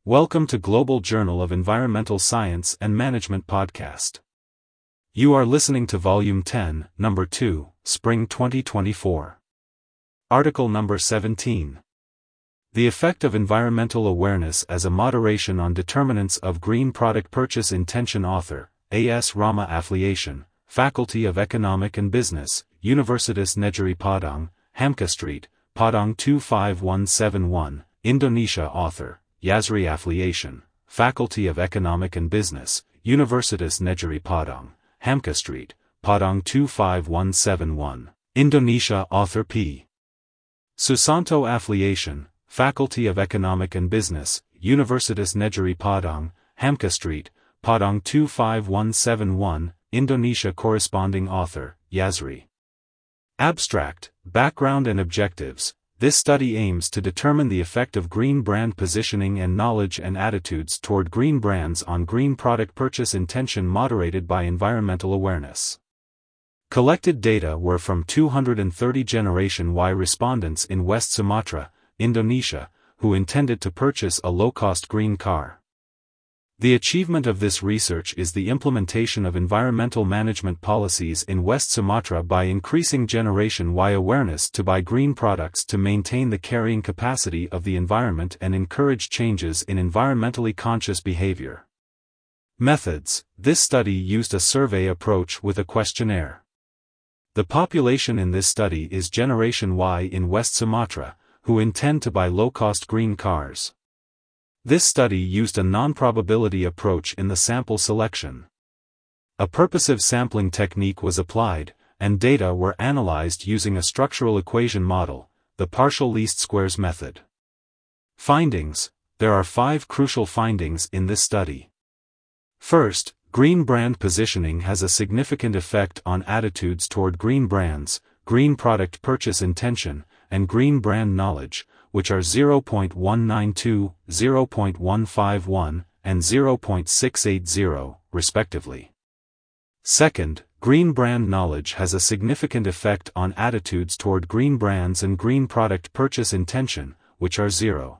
Welcome to Global Journal of Environmental Science and Management podcast. You are listening to Volume 10, Number 2, Spring 2024. Article Number 17. The Effect of Environmental Awareness as a Moderation on Determinants of Green Product Purchase Intention. Author, A.S. Rama. Affiliation, Faculty of Economic and Business, Universitas Negeri Padang, Hamka Street, Padang 25171, Indonesia. Author, Yazri. Affiliation, Faculty of Economic and Business, Universitas Negeri Padang, Hamka Street, Padang 25171, Indonesia. Author P. Susanto. Affiliation, Faculty of Economic and Business, Universitas Negeri Padang, Hamka Street, Padang 25171, Indonesia. Corresponding author, Yazri. Abstract, Background and Objectives. This study aims to determine the effect of green brand positioning and knowledge and attitudes toward green brands on green product purchase intention moderated by environmental awareness. Collected data were from 230 Generation Y respondents in West Sumatra, Indonesia, who intended to purchase a low-cost green car. The achievement of this research is the implementation of environmental management policies in West Sumatra by increasing Generation Y awareness to buy green products to maintain the carrying capacity of the environment and encourage changes in environmentally conscious behavior. Methods. This study used a survey approach with a questionnaire. The population in this study is Generation Y in West Sumatra, who intend to buy low-cost green cars. This study used a non-probability approach in the sample selection. A purposive sampling technique was applied, and data were analyzed using a structural equation model, the partial least squares method. Findings. There are 5 crucial findings in this study. First, green brand positioning has a significant effect on attitudes toward green brands, green product purchase intention, and green brand knowledge, which are 0.192, 0.151, and 0.680, respectively. Second, green brand knowledge has a significant effect on attitudes toward green brands and green product purchase intention, which are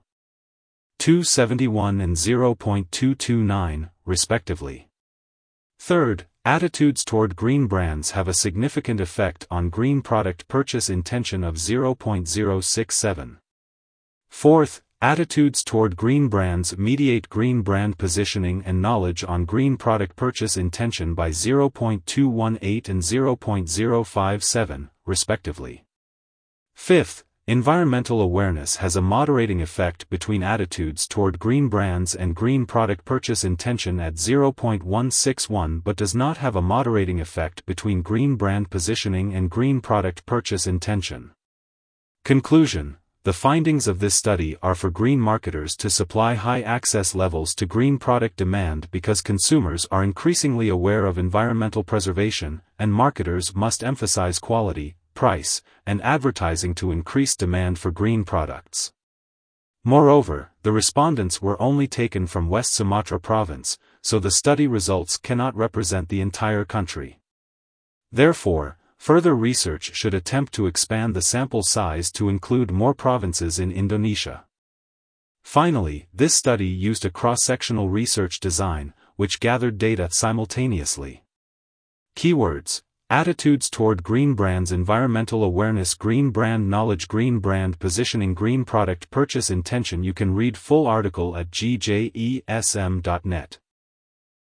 0.271 and 0.229, respectively. Third, attitudes toward green brands have a significant effect on green product purchase intention of 0.067. Fourth, attitudes toward green brands mediate green brand positioning and knowledge on green product purchase intention by 0.218 and 0.057, respectively. Fifth, environmental awareness has a moderating effect between attitudes toward green brands and green product purchase intention at 0.161 but does not have a moderating effect between green brand positioning and green product purchase intention. Conclusion. The findings of this study are for green marketers to supply high access levels to green product demand because consumers are increasingly aware of environmental preservation, and marketers must emphasize quality, price, and advertising to increase demand for green products. Moreover, the respondents were only taken from West Sumatra province, so the study results cannot represent the entire country. Therefore, further research should attempt to expand the sample size to include more provinces in Indonesia. Finally, this study used a cross-sectional research design, which gathered data simultaneously. Keywords: attitudes toward green brands, environmental awareness, green brand knowledge, green brand positioning, green product purchase intention. You can read full article at gjesm.net.